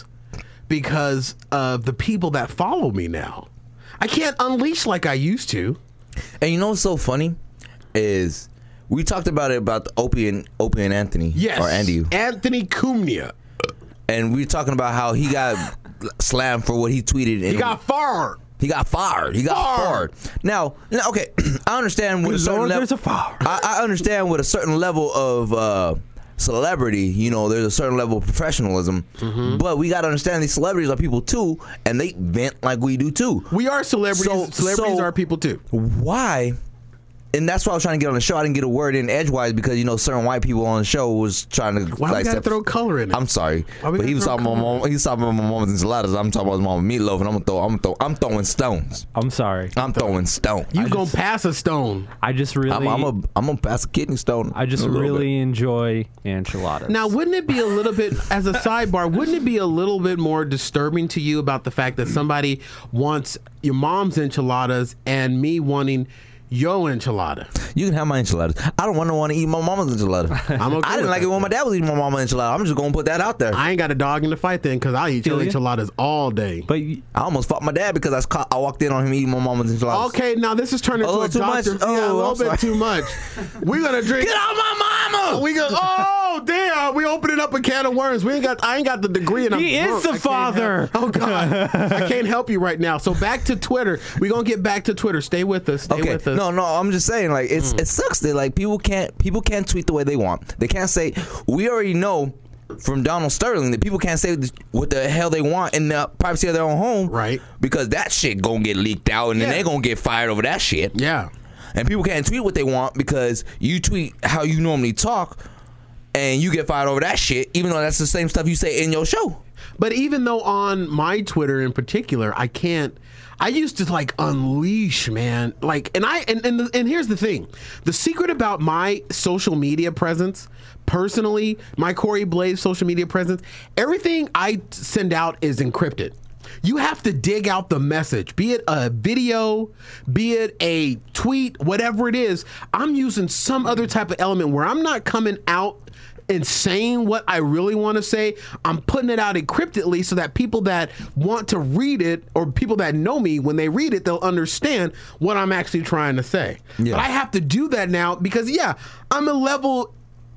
because of the people that follow me now. I can't unleash like I used to. And you know what's so funny is we talked about it about the Opie and Opie and Anthony. Yes. Or Andy. Anthony Cumia. And we were talking about how he got slammed for what he tweeted. He got fired. He got fired. He got Fired. fired. Now, now, okay, I understand with a certain Lord, level. there's a fire. I, I understand with a certain level of uh, celebrity, you know, there's a certain level of professionalism. Mm-hmm. But we got to understand these celebrities are people too, and they vent like we do too. We are celebrities. So- celebrities so- are people too. Why? And that's why I was trying to get on the show. I didn't get a word in edgewise because, you know, certain white people on the show was trying to. Why like, we gotta step- throw color in it? I'm sorry, Why we but he gotta was throw talking about my color? mom. He was talking about my mama's enchiladas. I'm talking about his mama meatloaf, and I'm gonna throw. I'm gonna throw. I'm throwing stones. I'm sorry. I'm throwing stones. You I gonna just- pass a stone. I just really, I'm, I'm a. I'm gonna pass a kidney stone. I just in a little really enjoy enchiladas. Now, wouldn't it be a little bit, as a sidebar, wouldn't it be a little bit more disturbing to you about the fact that somebody wants your mom's enchiladas and me wanting your enchilada? bit. You can have my enchiladas. I don't want to want to eat my mama's enchiladas. I'm okay I didn't with like that. it when my dad was eating my mama's enchilada. I'm just gonna put that out there. I, I ain't got a dog in the fight then, because I'll eat your Feel ya? enchiladas all day. but y- almost fought my dad because I, was caught, I walked in on him eating my mama's enchiladas. Okay, now this is turning A into a little too much? doctor. yeah, a Oh, little I'm bit sorry. too much. We're gonna drink. Get out my mama! We go. Oh damn! We opening up a can of worms. We ain't got. I ain't got the degree, and I'm He is drunk. the I can't father. help- oh god! I can't help you right now. So back to Twitter. We gonna get back to Twitter. Stay with us. Stay Okay, with us. no, no, I'm just saying, like, it's it sucks that like people can't people can't tweet the way they want. They can't say. We already know from Donald Sterling that people can't say what the hell they want in the privacy of their own home, Right. Because that shit gonna get leaked out, and then Yeah. they gonna get fired over that shit. Yeah. And people can't tweet what they want because you tweet how you normally talk, and you get fired over that shit, even though that's the same stuff you say in your show. But even though on my Twitter in particular, I can't. I used to like unleash, man. Like, and I and and, the, and here's the thing: the secret about my social media presence, personally, my Corey Blaze social media presence, everything I send out is encrypted. You have to dig out the message, be it a video, be it a tweet, whatever it is. I'm using some other type of element where I'm not coming out and saying what I really want to say. I'm putting it out encryptedly so that people that want to read it, or people that know me, when they read it, they'll understand what I'm actually trying to say. Yeah. But I have to do that now because, yeah, I'm a level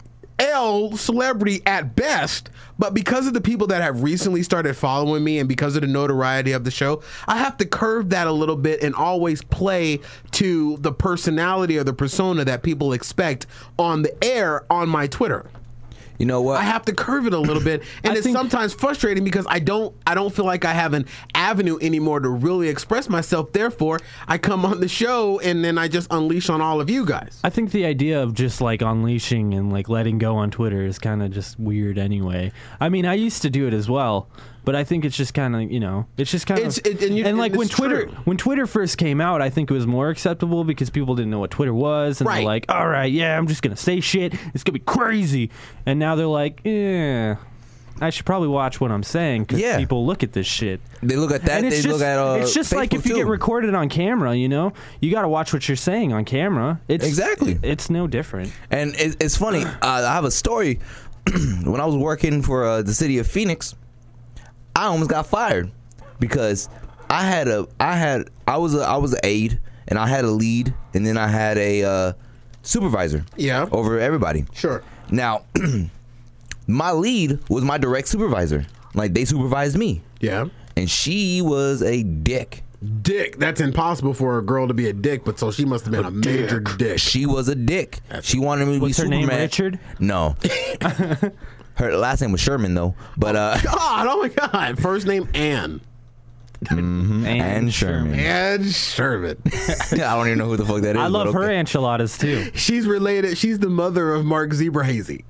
L celebrity at best, but because of the people that have recently started following me and because of the notoriety of the show, I have to curve that a little bit and always play to the personality or the persona that people expect on the air on my Twitter. You know what? I have to curve it a little bit, and I it's think- sometimes frustrating because I don't I don't feel like I have an avenue anymore to really express myself. Therefore, I come on the show and then I just unleash on all of you guys. I think the idea of just like unleashing and like letting go on Twitter is kind of just weird anyway. I mean, I used to do it as well, but I think it's just kind of, you know, it's just kind It's- of it- and you- and like when it's Twitter true. when Twitter first came out, I think it was more acceptable because people didn't know what Twitter was, and Right. they're like, all right, yeah, I'm just gonna say shit, it's gonna be crazy, and now they're like, yeah. I should probably watch what I'm saying because Yeah. people look at this shit. They look at that. And They it's just, look at uh, it's just like Facebook if you too. get recorded on camera, you know, you got to watch what you're saying on camera. It's Exactly. It's no different. And it, it's funny. Uh, I have a story. When I was working for uh, the city of Phoenix, I almost got fired because I had a I had I was a I was an aide and I had a lead and then I had a uh, supervisor. Yeah. Over everybody. Sure. Now, my lead was my direct supervisor. Like they supervised me. Yeah. And she was a dick. Dick. That's impossible for a girl to be a dick, but so she must have been a, major dick. She was a dick. She wanted me to What's be her Superman. name, Richard? No. Her last name was Sherman though. But uh God, oh my God. First name Ann. mm-hmm. Ann Sherman. Ann Sherman. I don't even know who the fuck that is. I love but her okay. enchiladas too. She's related. She's the mother of Mark Zebrahazy.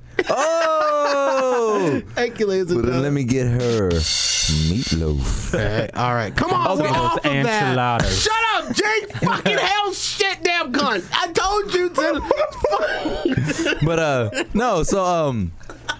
Oh! Thank you, ladies and But then let gentlemen. me get her meatloaf. Okay, all right. Come on, Okay, we're those off of that. enchiladas. Shut up, Jake. Fucking hell, shit, damn gun. I told you to. But uh no, so um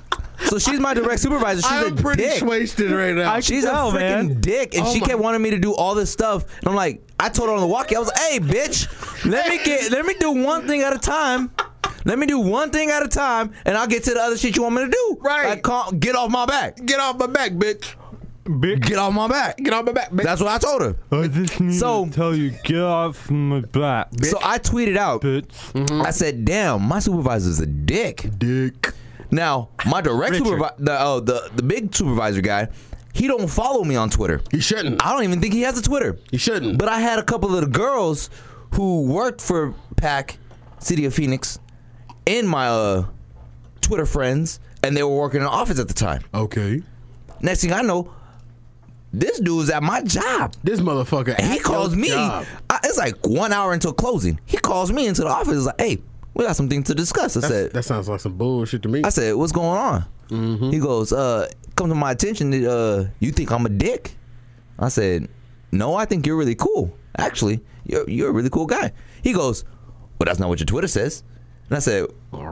so she's my direct supervisor. She's I'm a pretty dick. wasted right now. I- She's tell, a freaking man. dick, and Oh she my- kept wanting me to do all this stuff. And I'm like, I told her on the walkie, I was like, "Hey, bitch, let me get, let me do one thing at a time. Let me do one thing at a time, and I'll get to the other shit you want me to do. Right. Like, calm, get off my back. Get off my back, bitch. Get off my back. Get off my back, bitch. That's what I told her. I just need So- to tell you, get off my back, So I tweeted out. bitch. I said, "Damn, my supervisor's a dick." dick. Now, my direct Richard. supervisor, the, oh, the the big supervisor guy, he don't follow me on Twitter. He shouldn't. I don't even think he has a Twitter. He shouldn't. But I had a couple of the girls who worked for PAC, City of Phoenix, in my uh, Twitter friends, and they were working in the office at the time. Okay. Next thing I know, this dude's at my job. This motherfucker. And he at calls your me. job. I, it's like one hour until closing. He calls me into the office. He's like, "Hey, we got something to discuss." I That's- said, that sounds like some bullshit to me. I said, "What's going on?" Mm-hmm. He goes, uh, "Come to my attention that uh, you think I'm a dick." I said, "No, I think you're really cool. Actually, you're you're a really cool guy." He goes, "Well, that's not what your Twitter says." And I said,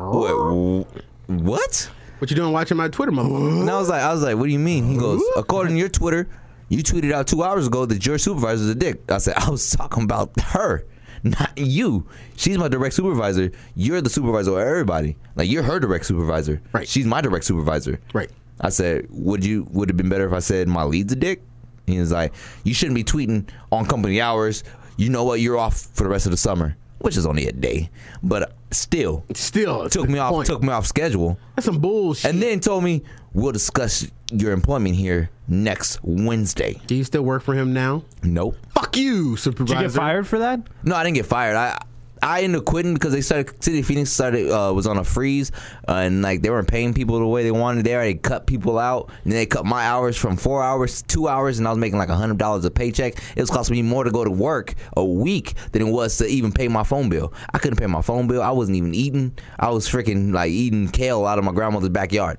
"What? What?" What you doing watching my Twitter, motherfucker? And I was like, "I was like, what do you mean?" He goes, "According to your Twitter, you tweeted out two hours ago that your supervisor's a dick." I said, "I was talking about her, not you. She's my direct supervisor. You're the supervisor of everybody. Like, you're her direct supervisor. Right. She's my direct supervisor." Right. I said, "Would you would it have been better if I said my lead's a dick?" He was like, "You shouldn't be tweeting on company hours. You know what? You're off for the rest of the summer," which is only a day, but still Still, it's took the me off point. took me off schedule. That's some bullshit. And then told me, "We'll discuss your employment here next Wednesday." Do you still work for him now? Nope. Fuck you, Did supervisor. you get fired for that? No, I didn't get fired. I I ended up quitting because they started City of Phoenix started uh, was on a freeze uh, and like they weren't paying people the way they wanted. There, they cut people out and they cut my hours from four hours to two hours, and I was making like a hundred dollars a paycheck. It was costing me more to go to work a week than it was to even pay my phone bill. I couldn't pay my phone bill. I wasn't even eating. I was freaking like eating kale out of my grandmother's backyard.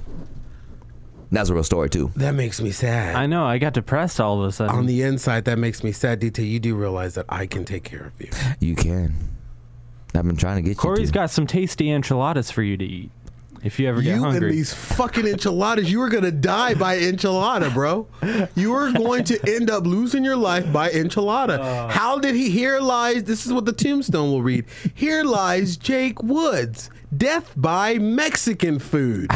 That's a real story too. That makes me sad. I know. I got depressed all of a sudden. On the inside, that makes me sad. D T, you do realize that I can take care of you. You can. I've been trying to get Corey's you to. got some tasty enchiladas for you to eat if you ever get You hungry. and these fucking enchiladas, you are going to die by enchilada, bro. You are going to end up losing your life by enchilada. Uh. How did he? Here lies, this is what the tombstone will read. Here lies Jake Woods. Death by Mexican food.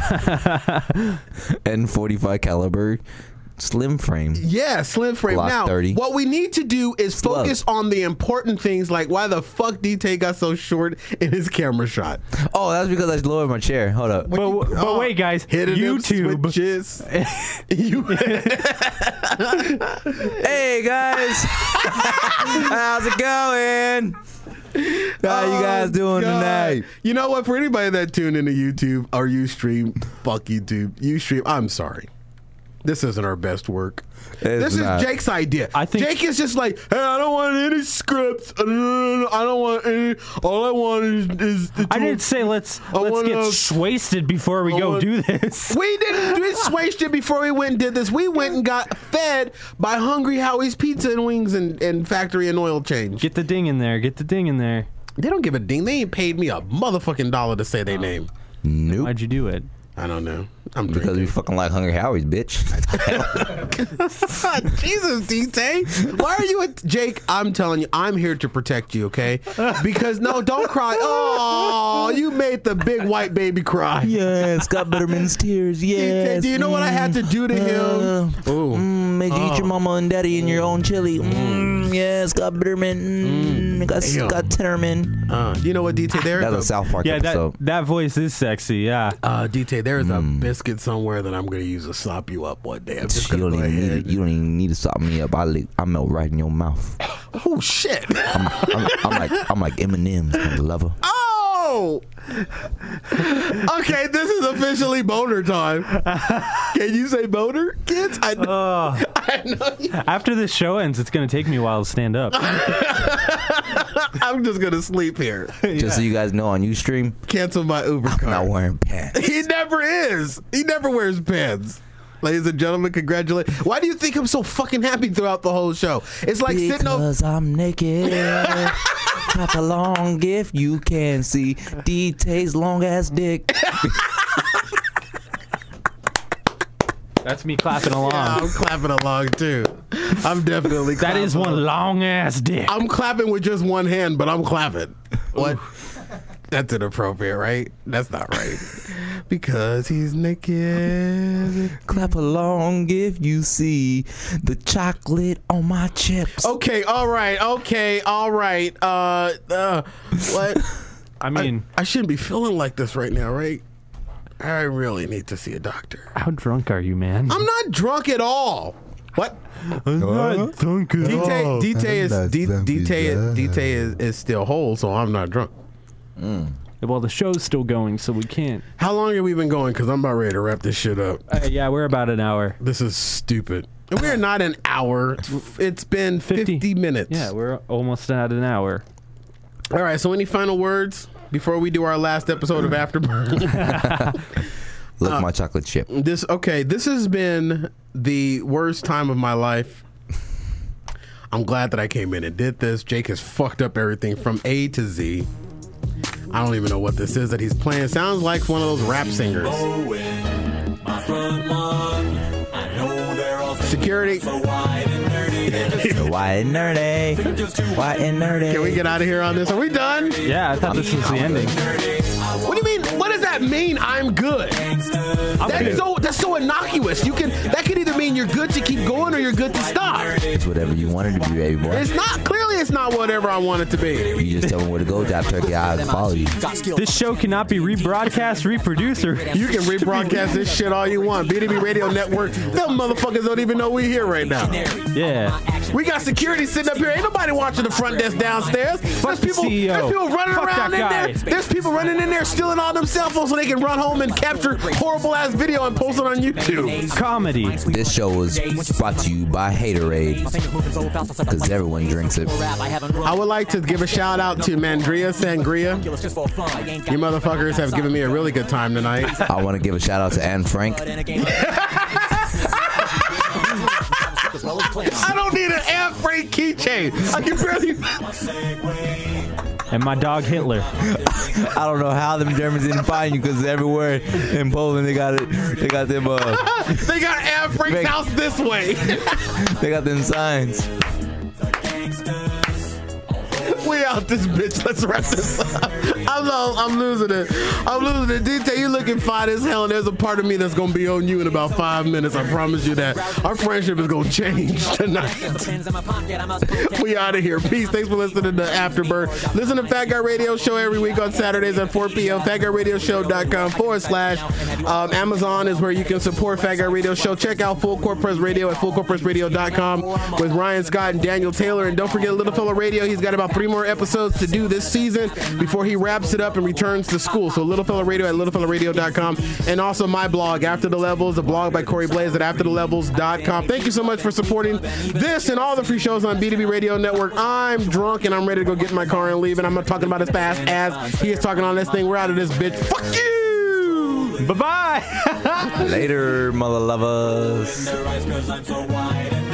N forty-five caliber slim frame. Yeah, slim frame. Glock Now, thirty. what we need to do is Slug. focus on the important things, like why the fuck D T got so short in his camera shot. Oh, that's because I lowered my chair. Hold up. but but Oh, wait, guys. hitting them YouTube. switches. you, Hey guys, how's it going? How you guys Oh, doing God. tonight? You know what? For anybody that tuned into YouTube or Ustream, fuck YouTube. Ustream, I'm sorry. This isn't our best work. It's this not. is Jake's idea. I think- Jake is just like, hey, I don't want any scripts. I don't want any. All I want is. is the I tool- didn't say let's I let's wanna- get wasted before we I go want- do this. We didn't do this wasted before we went and did this. We went and got fed by Hungry Howie's Pizza and Wings and, and Factory and Oil Change. Get the ding in there. Get the ding in there. They don't give a ding. They ain't paid me a motherfucking dollar to say their name. Nope. Why'd you do it? I don't know. I'm Because drinking. we fucking like Hungry Howie's, bitch. Jesus, D-Tay. Why are you at Jake? I'm telling you, I'm here to protect you, okay? Because no, don't cry. Oh, you made the big white baby cry. Yeah, Scott Bitterman's tears. D-Tay, do you know what I had to do to him? Ooh. Mm, made you eat your mama and daddy in your own chili. Mm, yeah, Scott Bitterman. Mm, got Damn. Scott Tinnerman. Uh, you know what, D-Tay? There's That's a a, South Park Yeah, that episode. that voice is sexy. Yeah. uh, D-Tay, there's a Mm. biscuit somewhere that I'm going to use to sop you up one day. I'm just You going to don't go even need ahead. it. You don't even need to stop me up. I lick, I melt right in your mouth. Oh, shit. I'm, I'm, I'm like I'm like Eminem's my lover. Oh! Okay, this is officially boner time. Can you say boner, kids? I know. Oh, I know you- after this show ends, it's gonna take me a while to stand up. I'm just going to sleep here. Just so you guys know, on Ustream, Cancel my Uber I'm not card. wearing pants. He never is. He never wears pants. Ladies and gentlemen, congratulations. Why do you think I'm so fucking happy throughout the whole show? It's like sitting over. Because I'm naked. Clap along if you can see D-Tay's long ass dick. That's me clapping along. Yeah, I'm clapping along too. I'm definitely That clapping is one along. long ass dick. I'm clapping with just one hand, but I'm clapping. What? That's inappropriate, right? That's not right. Because he's naked. Clap along if you see the chocolate on my chips. Okay, all right, okay, all right. Uh, uh what? I mean, I, I shouldn't be feeling like this right now, right? I really need to see a doctor. how drunk are you, man? I'm not drunk at all. What? I'm not drunk at D-Tay, D-Tay is That's D- not D-Tay is, bizarre. D-Tay is, is still whole, so I'm not drunk. Well, the show's still going, so we can't. How long have we been going? Because I'm about ready to wrap this shit up. Uh, yeah, we're about an hour. This is stupid. And we're not an hour. It's been fifty, fifty. minutes. Yeah, we're almost at an hour. All right, so any final words before we do our last episode of Afterburn? Look, my chocolate chip. This okay, this has been the worst time of my life. I'm glad that I came in and did this. Jake has fucked up everything from A to Z. I don't even know what this is that he's playing. Sounds like one of those rap singers. Security. So white and nerdy. White and nerdy. Can we get out of here on this? Are we done? Yeah, I thought this was the ending. What do you mean? What does that mean? I'm good. That's so that's so innocuous. You can that can either mean you're good to keep going or you're good to stop. It's whatever you want it to be, baby boy. It's not clearly it's not whatever I want it to be. You just tell me where to go, Dap Turkey. I'll follow you. This show cannot be rebroadcast, reproduced, or You can rebroadcast this shit all you want. B D B Radio Network. Them motherfuckers don't even know we here right now. yeah. We got security sitting up here. Ain't nobody watching the front desk downstairs. There's the people, C E O. there's people running Fuck around in that there. guy. There's people running in there stealing all them cell phones so they can run home and capture horrible ass video and post it on YouTube. Comedy. This show was brought to you by Haterade, because everyone drinks it. I would like to give a shout out to Mandria Sangria. You motherfuckers have given me a really good time tonight. I want to give a shout out to Anne Frank. I don't need an Air Freight keychain. I can barely. And my dog Hitler. I don't know how them Germans didn't find you, because everywhere in Poland they got it. They got them. Uh, They got Air Freight's Make- house this way. they got them signs. We out this bitch. Let's wrap this up. I'm, lo- I'm losing it. I'm losing it. D T, you looking fine as hell, and there's a part of me that's gonna be on you in about five minutes. I promise you that. Our friendship is gonna change tonight. We out of here. Peace. Thanks for listening to Afterburn. Listen to Fat Guy Radio Show every week on Saturdays at four p.m. fatguyradioshow.com forward slash. Um, Amazon is where you can support Fat Guy Radio Show. Check out Full Court Press Radio at full court press radio dot com with Ryan Scott and Daniel Taylor. And don't forget Little Fella Radio. He's got about three more episodes to do this season before he wraps it up and returns to school. So Little Fella Radio at little fella radio dot com, and also my blog, After the Levels, a blog by Corey Blaze at after the levels dot com. Thank you so much for supporting this and all the free shows on B D B Radio Network. I'm drunk and I'm ready to go get in my car and leave, and I'm not talking about as fast as he is talking on this thing. We're out of this bitch. Fuck you! Bye bye. Later, mother lovers. Cause I'm so wide and